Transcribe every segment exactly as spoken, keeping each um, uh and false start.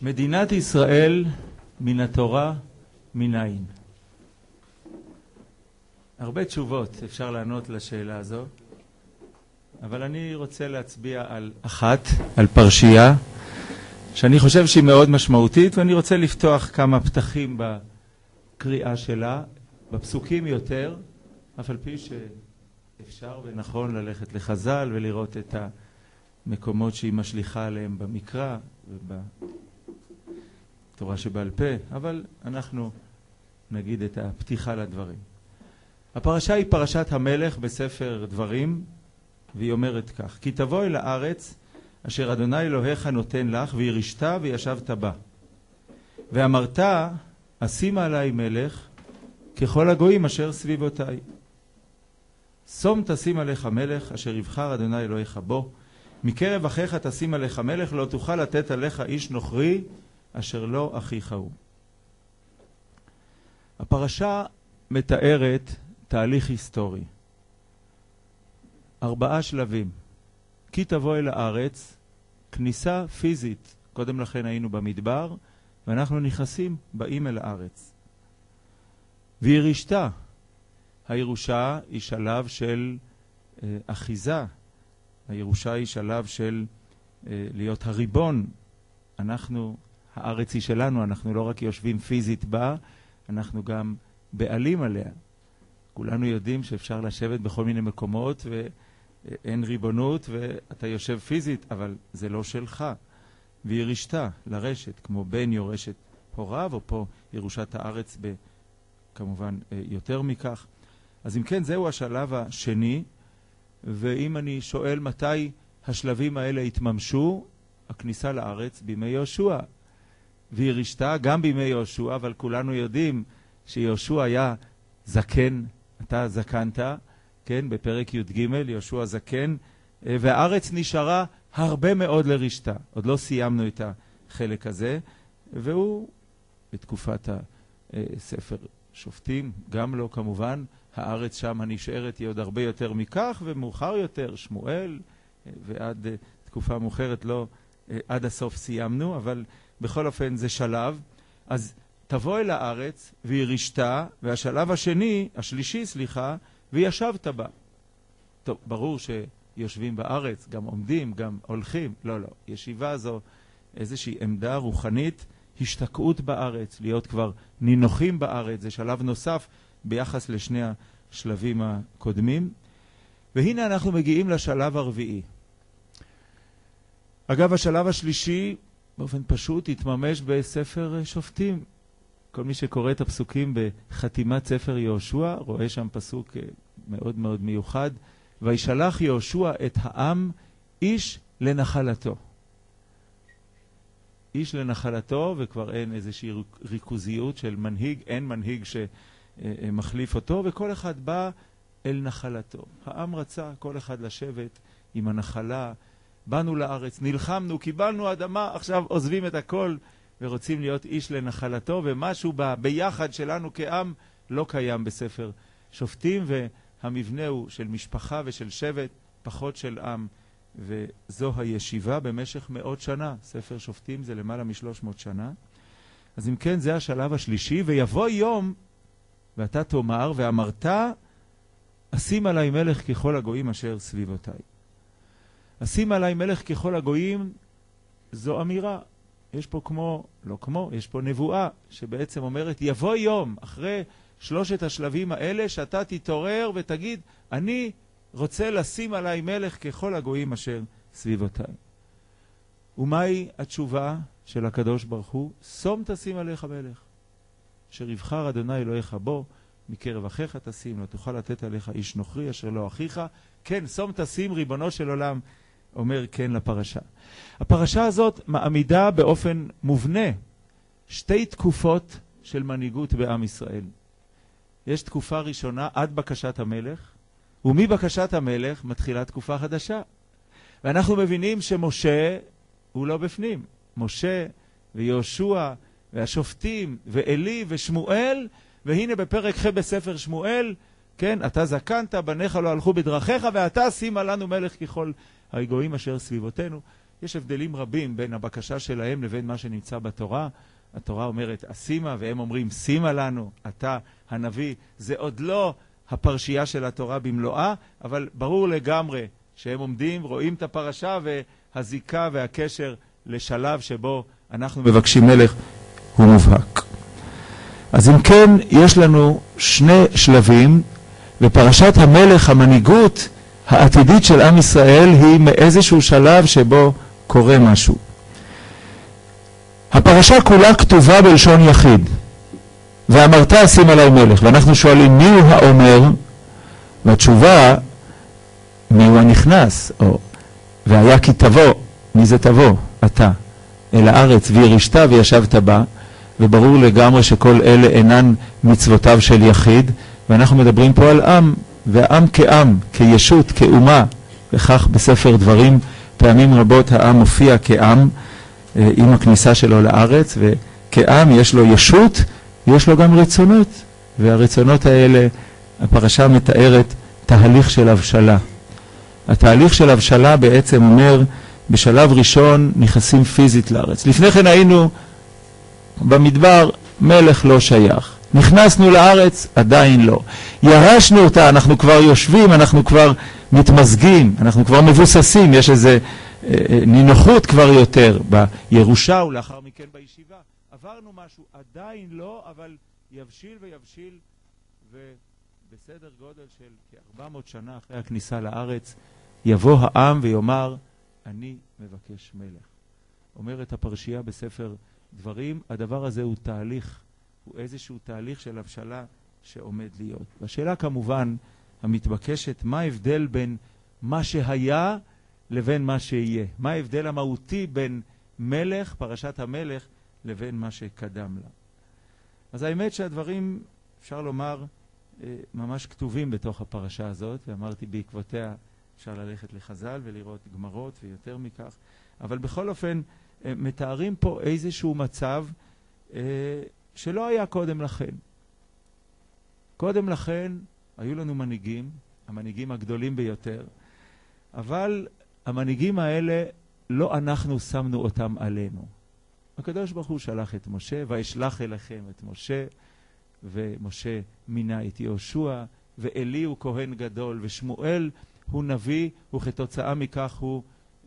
מדינת ישראל מן התורה מנין? הרבה תשובות אפשר לענות לשאלה הזו, אבל אני רוצה להצביע על אחת, על פרשייה, שאני חושב שהיא מאוד משמעותית, ואני רוצה לפתוח כמה פתחים בקריאה שלה, בפסוקים יותר, אף על פי שאפשר ונכון ללכת לחז"ל ולראות את המקומות שהיא משליחה עליהם במקרא ובתורה שבעל פה, אבל אנחנו נגיד את הפתיחה לדברים. הפרשה היא פרשת המלך בספר דברים, והיא אומרת כך: כי תבוא אל הארץ אשר אדוני אלוהיך נותן לך, וירשת וישבת בה, ואמרת אשימה עלי מלך ככל הגויים אשר סביבותי. שום תשים עליך מלך אשר יבחר אדוני אלוהיך בו, מקרב אחיך תשים עליך מלך, לא תוכל לתת עליך איש נוכרי אשר לא אחיך הוא. הפרשה מתארת תהליך היסטורי, ארבעה שלבים. כי תבוא אל הארץ, כניסה פיזית. קודם לכן היינו במדבר, ואנחנו נכנסים, באים אל הארץ. וירשת, הירושה היא שלב של אה, אחיזה. הירושה היא שלב של אה, להיות הריבון. אנחנו, הארץ היא שלנו, אנחנו לא רק יושבים פיזית בה, אנחנו גם בעלים עליה. כולנו יודעים שאפשר לשבת בכל מיני מקומות ואין ריבונות ואתה יושב פיזית, אבל זה לא שלך. וירשת לרשת, כמו בן יורש את הוריו, או פה ירושת הארץ כמובן יותר מכך. אז אם כן, זהו השלב השני, ואם אני שואל מתי השלבים האלה התממשו, הכניסה לארץ בימי יהושע. וירשת גם בימי יהושע, אבל כולנו יודעים שיהושע היה זקן, אתה זקנת, כן, בפרק י"ג, יהושע זקן, והארץ נשארה הרבה מאוד לרשתה. עוד לא סיימנו את החלק הזה, והוא בתקופת הספר שופטים, גם לא כמובן, הארץ שם הנשארת היא עוד הרבה יותר מכך, ומאוחר יותר שמואל, ועד תקופה מאוחרת לא עד הסוף סיימנו, אבל בכל אופן זה שלב. אז תבוא אל הארץ וירשת, והשלב השני, השלישי סליחה, וישבת בה. טוב, ברור שיושבים בארץ, גם עומדים, גם הולכים. לא, לא. ישיבה זו איזושהי עמדה רוחנית, השתקעות בארץ, להיות כבר נינוחים בארץ. זה שלב נוסף ביחס לשני השלבים הקודמים. והנה אנחנו מגיעים לשלב הרביעי. אגב, השלב השלישי, באופן פשוט, התממש בספר שופטים. כל מי שקורא את הפסוקים בחתימת ספר יהושע, רואה שם פסוק מאוד מאוד מיוחד. וישלח יהושע את העם איש לנחלתו. איש לנחלתו, וכבר אין איזושהי ריכוזיות של מנהיג, אין מנהיג שמחליף אותו, וכל אחד בא אל נחלתו. העם רצה כל אחד לשבת עם הנחלה, באנו לארץ, נלחמנו, קיבלנו אדמה, עכשיו עוזבים את הכל ורוצים להיות איש לנחלתו, ומשהו ב- ביחד שלנו כעם לא קיים בספר שופטים, והמבנה הוא של משפחה ושל שבט, פחות של עם, וזו הישיבה במשך מאות שנה. ספר שופטים זה למעלה משלוש מאות שנה. אז אם כן, זה השלב השלישי. ויבוא יום ואתה תאמר, ואמרת אשים עלי מלך ככל הגויים אשר סביבותיי. אשים עלי מלך ככל הגויים, זו אמירה. יש פה כמו, לא כמו, יש פה נבואה שבעצם אומרת, יבוא יום אחרי שלושת השלבים האלה שאתה תתעורר ותגיד, אני רוצה לשים עלי מלך ככל הגויים אשר סביבותיי. ומהי התשובה של הקדוש ברוך הוא? שום תשים עליך מלך, אשר יבחר אדוני אלוהיך בו, מקרב אחיך תשים, לא תוכל לתת עליך איש נוכרי אשר לא אחיך. כן, שום תשים, ריבונו של עולם אומר כן לפרשה. הפרשה הזאת מעמידה באופן מובנה שתי תקופות של מנהיגות בעם ישראל. יש תקופה ראשונה עד בקשת המלך, ומבקשת המלך מתחילה תקופה חדשה. ואנחנו מבינים שמשה הוא לא בפנים. משה ויהושע והשופטים ואלי ושמואל, והנה בפרק ח' בספר שמואל, כן, אתה זקנת, בניך לא הלכו בדרכיך, ואתה שימה לנו מלך ככל הגויים אשר סביבותינו. יש הבדלים רבים בין הבקשה שלהם לבין מה שנמצא בתורה. התורה אומרת אשימה, והם אומרים שימה לנו, אתה הנביא. זה עוד לא הפרשייה של התורה במלואה, אבל ברור לגמרי שהם עומדים, רואים את הפרשה, והזיקה והקשר לשלב שבו אנחנו מבקשים מלך הוא מובהק. אז אם כן, יש לנו שני שלבים, ופרשת המלך, המנהיגות העתידית של עם ישראל, היא מאיזשהו שלב שבו קורה משהו. הפרשה כולה כתובה בלשון יחיד, ואמרת אשים עלי מלך, ואנחנו שואלים מי הוא האומר, והתשובה מי הוא הנכנס, או והיה כי תבוא, מי זה תבוא? אתה, אל הארץ וירשת וישבת בה, וברור לגמרי שכל אלה אינן מצוותיו של יחיד, ואנחנו מדברים פה על עם, והעם כעם, כישות, כאומה, וכך בספר דברים פעמים רבות העם מופיע כעם עם הכניסה שלו לארץ, וכעם יש לו ישות, יש לו גם רצונות, והרצונות האלה, הפרשה מתארת תהליך של הבשלה. התהליך של הבשלה בעצם אומר, בשלב ראשון נכנסים פיזית לארץ. לפני כן היינו במדבר, מלך לא שייך. נכנסנו לארץ, עדיין לא. ירשנו אותה, אנחנו כבר יושבים, אנחנו כבר מתמזגים, אנחנו כבר מבוססים, יש איזה אה, נינוחות כבר יותר בירושה ולאחר מכן בישיבה. עברנו משהו, עדיין לא, אבל יבשיל ויבשיל, ובסדר גודל של כ-ארבע מאות שנה אחרי הכניסה לארץ, יבוא העם ויאמר, אני מבקש מלך. אומרת הפרשייה בספר דברים, הדבר הזה הוא תהליך, הוא איזשהו תהליך של הבשלה שעומד להיות. והשאלה כמובן המתבקשת, מה ההבדל בין מה שהיה לבין מה שיהיה? מה ההבדל המהותי בין מלך, פרשת המלך, לבין מה שקדם לה? אז האמת שהדברים, אפשר לומר, ממש כתובים בתוך הפרשה הזאת, ואמרתי בעקבותיה אפשר ללכת לחז"ל ולראות גמרות ויותר מכך, אבל בכל אופן מתארים פה איזשהו מצב שלא היה קודם לכן. קודם לכן היו לנו מנהיגים, המנהיגים הגדולים ביותר, אבל המנהיגים האלה לא אנחנו שמנו אותם עלינו. הקדוש ברוך הוא שלח את משה, וישלח אליכם את משה, ומשה מינה את יהושע, ואלי הוא כהן גדול, ושמואל הוא נביא, וכתוצאה מכך הוא,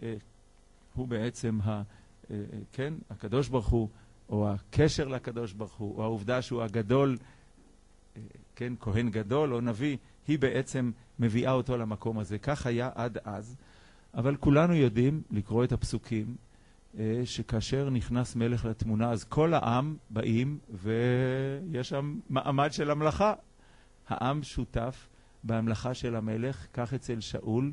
הוא בעצם ה, כן, הקדוש ברוך הוא, או הקשר לקדוש ברוך הוא, או העובדה שהוא הגדול, כן, כהן גדול או נביא, היא בעצם מביאה אותו למקום הזה. כך היה עד אז, אבל כולנו יודעים לקרוא את הפסוקים, שכאשר נכנס מלך לתמונה, אז כל העם באים, ויש שם מעמד של המלאכה. העם שותף בהמלכה של המלך, כך אצל שאול,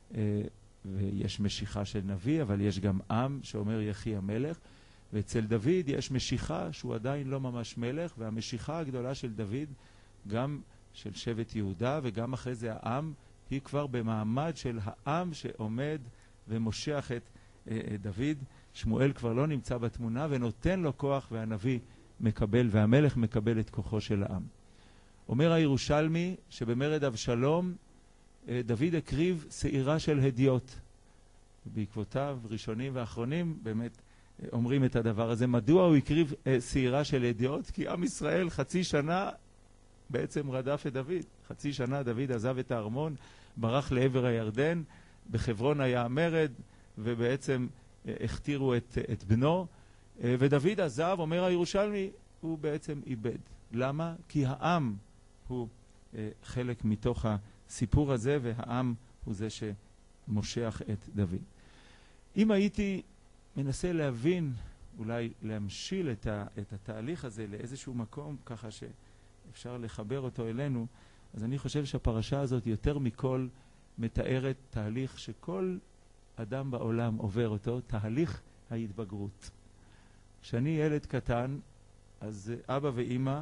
ויש משיכה של נביא, אבל יש גם עם שאומר יחי המלך, ואצל דוד יש משיכה שהוא עדיין לא ממש מלך, והמשיכה הגדולה של דוד, גם של שבט יהודה וגם אחרי זה העם, היא כבר במעמד של העם שעומד ומושך את דוד. שמואל כבר לא נמצא בתמונה ונותן לו כוח, והנביא מקבל והמלך מקבל את כוחו של העם. אומר הירושלמי שבמרד אבשלום דוד הקריב שעירה של הדיוט. בעקבותיו ראשונים ואחרונים באמת אומרים את הדבר הזה. מדוע הוא הקריב שעירה של הדיוט? כי עם ישראל חצי שנה בעצם רדף את דוד. חצי שנה דוד עזב את הארמון, ברח לעבר הירדן, בחברון היה המרד, ובעצם הכתירו את, את בנו, ודוד עזב, אומר הירושלמי, הוא בעצם איבד. למה? כי העם הוא חלק מתוך הסיפור הזה, והעם הוא זה שמושך את דוד. אם הייתי מנסה להבין, אולי להמשיל את, ה, את התהליך הזה לאיזשהו מקום, ככה שאפשר לחבר אותו אלינו, אז אני חושב שהפרשה הזאת יותר מכל מתארת תהליך שכל אדם בעולם עובר אותו, תהליך ההתבגרות. כשאני ילד קטן, אז אבא ואמא,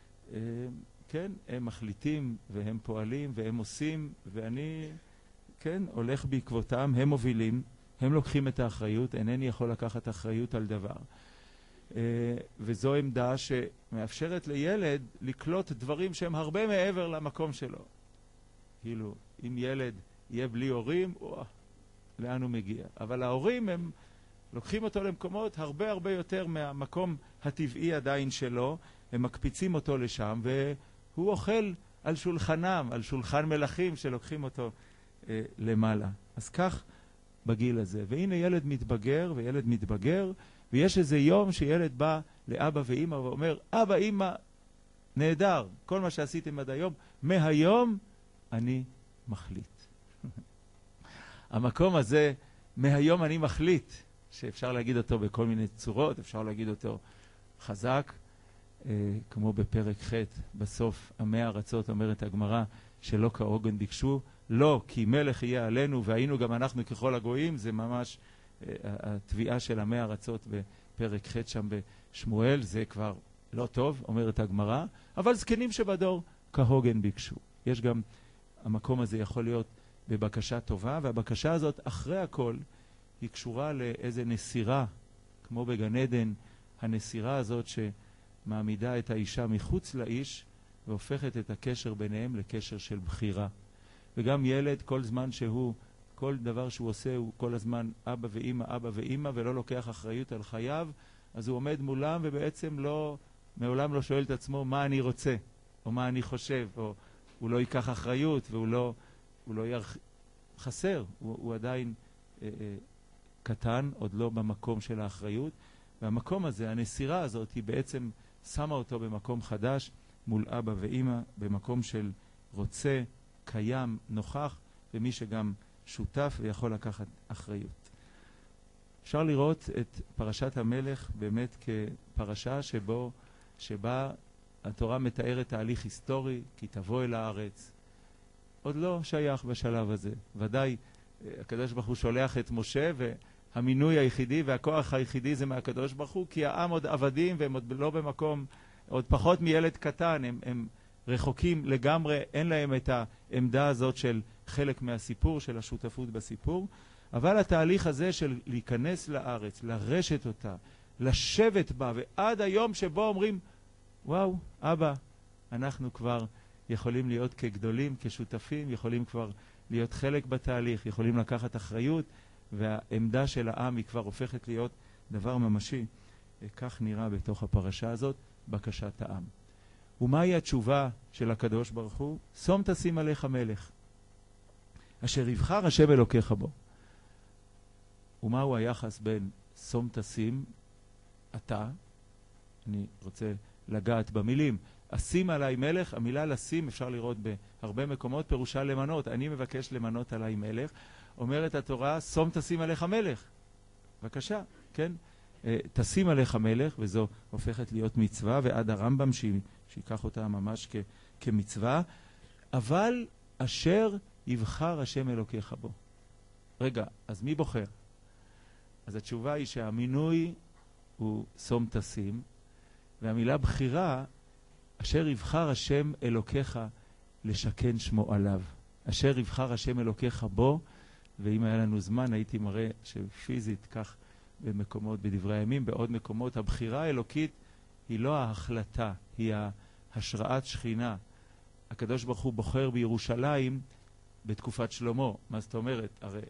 כן, הם מחליטים והם פועלים והם עושים, ואני, כן, הולך בעקבותם, הם מובילים, הם לוקחים את האחריות, אינני יכול לקחת אחריות על דבר. וזו עמדה שמאפשרת לילד לקלוט דברים שהם הרבה מעבר למקום שלו. כאילו, אם ילד יהיה בלי הורים, וואו, לאן הוא מגיע. אבל ההורים הם לוקחים אותו למקומות הרבה הרבה יותר מהמקום הטבעי עדיין שלו, הם מקפיצים אותו לשם, והוא אוכל על שולחנם, על שולחן מלכים שלוקחים אותו אה, למעלה. אז כך בגיל הזה. והנה ילד מתבגר, וילד מתבגר, ויש איזה יום שילד בא לאבא ואמא ואומר, אבא, אמא, נהדר, כל מה שעשיתם עד היום, מהיום אני מחליט. המקום הזה, מהיום אני מחליט, שאפשר להגיד אותו בכל מיני צורות, אפשר להגיד אותו חזק, אה, כמו בפרק ח' בסוף המאה ארצות אומרת הגמרא שלא כהוגן ביקשו, לא כי מלך יהיה עלינו והיינו גם אנחנו ככל הגויים, זה ממש אה, התביעה של המאה ארצות בפרק ח' שם בשמואל, זה כבר לא טוב, אומרת הגמרא, אבל זקנים שבדור כהוגן ביקשו. יש גם, המקום הזה יכול להיות בבקשה טובה, והבקשה הזאת אחרי הכל היא קשורה לאיזה נסירה, כמו בגן עדן, הנסירה הזאת שמעמידה את האישה מחוץ לאיש, והופכת את הקשר ביניהם לקשר של בחירה. וגם ילד, כל זמן שהוא, כל דבר שהוא עושה, הוא כל הזמן אבא ואמא, אבא ואמא, ולא לוקח אחריות על חייו, אז הוא עומד מולם ובעצם לא, מעולם לא שואל את עצמו מה אני רוצה, או מה אני חושב, או הוא לא ייקח אחריות, והוא לא, הוא לא ירח... חסר, הוא, הוא עדיין אה, אה, קטן, עוד לא במקום של האחריות, והמקום הזה, הנסירה הזאת, היא בעצם שמה אותו במקום חדש, מול אבא ואמא, במקום של רוצה, קיים, נוכח, ומי שגם שותף ויכול לקחת אחריות. אפשר לראות את פרשת המלך באמת כפרשה שבו, שבה התורה מתארת תהליך היסטורי, כי תבוא אל הארץ. עוד לא שייך בשלב הזה. ודאי, הקדוש ברוך הוא שולח את משה, והמינוי היחידי והכוח היחידי זה מהקדוש ברוך הוא, כי העם עוד עבדים והם עוד לא במקום, עוד פחות מילד קטן, הם, הם רחוקים לגמרי, אין להם את העמדה הזאת של חלק מהסיפור, של השותפות בסיפור, אבל התהליך הזה של להיכנס לארץ, לרשת אותה, לשבת בה, ועד היום שבו אומרים, וואו, אבא, אנחנו כבר יכולים להיות כגדולים, כשותפים, יכולים כבר להיות חלק בתהליך, יכולים לקחת אחריות, והעמדה של העם היא כבר הופכת להיות דבר ממשי. כך נראה בתוך הפרשה הזאת, בקשת העם. ומהי התשובה של הקדוש ברוך הוא? שום תשים עליך מלך, אשר יבחר השם אלוקיך בו. ומהו היחס בין שום תשים, אתה, אני רוצה לגעת במילים, אשים עליי מלך, המילה לשים אפשר לראות בהרבה מקומות, פירושה למנות, אני מבקש למנות עליי מלך, אומרת התורה, שום תשים עליך מלך. בבקשה, כן? תשים עליך מלך, וזו הופכת להיות מצווה, ועד הרמב"ם שיקח אותה ממש כ, כמצווה, אבל אשר יבחר השם אלוקיך בו. רגע, אז מי בוחר? אז התשובה היא שהמינוי הוא שום תשים, והמילה בחירה, אשר יבחר השם אלוקיך לשכן שמו עליו. אשר יבחר השם אלוקיך בו, ואם היה לנו זמן הייתי מראה שפיזית כך במקומות בדברי הימים, בעוד מקומות הבחירה האלוקית היא לא ההחלטה, היא ההשראת שכינה. הקדוש ברוך הוא בוחר בירושלים בתקופת שלמה. מה זאת אומרת? הרי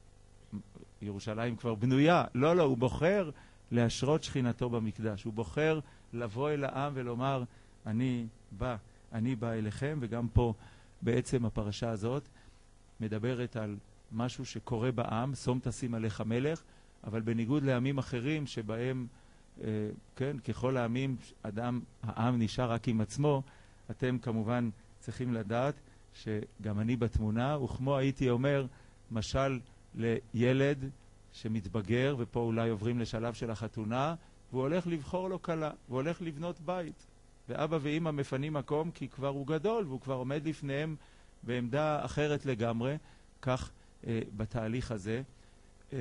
ירושלים כבר בנויה. לא, לא, הוא בוחר להשרות שכינתו במקדש. הוא בוחר לבוא אל העם ולומר, אני בא, אני בא אליכם, וגם פה בעצם הפרשה הזאת מדברת על משהו שקורה בעם, שום תשים עליך מלך, אבל בניגוד לעמים אחרים שבהם, אה, כן, ככל העמים, אדם, העם נשאר רק עם עצמו, אתם כמובן צריכים לדעת שגם אני בתמונה, וכמו הייתי אומר, משל לילד שמתבגר, ופה אולי עוברים לשלב של החתונה, והוא הולך לבחור לו כלה, והוא הולך לבנות בית. ואבא ואמא מפנים מקום כי כבר הוא גדול, והוא כבר עומד לפניהם בעמדה אחרת לגמרי, כך אה, בתהליך הזה. אה,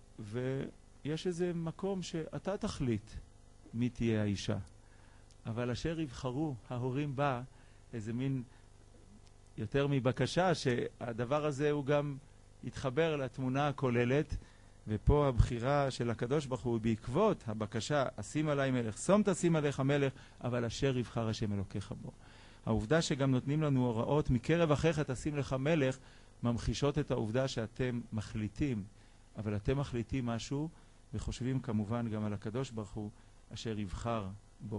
ויש איזה מקום שאתה תחליט מי תהיה האישה. אבל אשר יבחרו ההורים בה, איזה מין יותר מבקשה שהדבר הזה הוא גם יתחבר לתמונה הכוללת, ופה הבחירה של הקדוש ברוך הוא בעקבות הבקשה, אשים עליי מלך, שום תשים עליך מלך, אבל אשר יבחר השם אלוקיך בו. העובדה שגם נותנים לנו הוראות, מקרב אחיך תשים לך מלך, ממחישות את העובדה שאתם מחליטים אבל אתם מחליטים משהו וחושבים כמובן גם על הקדוש ברוך הוא אשר יבחר בו.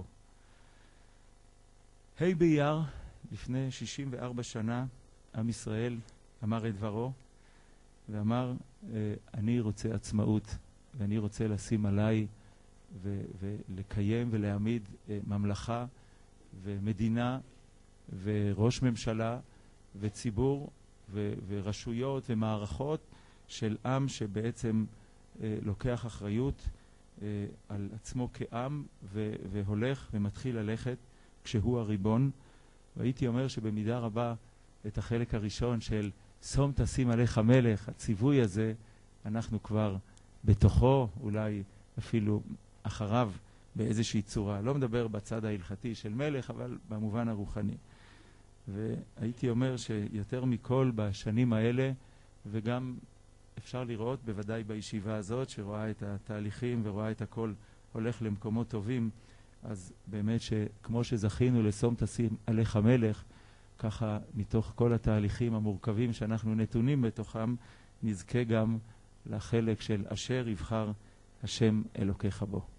ה' באייר, לפני שישים וארבע שנה, עם ישראל אמר את דברו, ואמר, אני רוצה עצמאות, ואני רוצה לשים עליי ו- ולקיים ולהעמיד ממלכה ומדינה וראש ממשלה וציבור ו- ורשויות ומערכות של עם שבעצם אה, לוקח אחריות אה, על עצמו כעם ו- והולך ומתחיל ללכת כשהוא הריבון. והייתי אומר שבמידה רבה את החלק הראשון של שום תשים עליך מלך, הציווי הזה, אנחנו כבר בתוכו, אולי אפילו אחריו באיזושהי צורה. לא מדבר בצד ההלכתי של מלך, אבל במובן הרוחני. והייתי אומר שיותר מכל בשנים האלה, וגם אפשר לראות בוודאי בישיבה הזאת, שרואה את התהליכים ורואה את הכל הולך למקומות טובים, אז באמת שכמו שזכינו לשום תשים עליך מלך, ככה מתוך כל התהליכים המורכבים שאנחנו נתונים בתוכם, נזכה גם לחלק של אשר יבחר השם אלוקיך בו.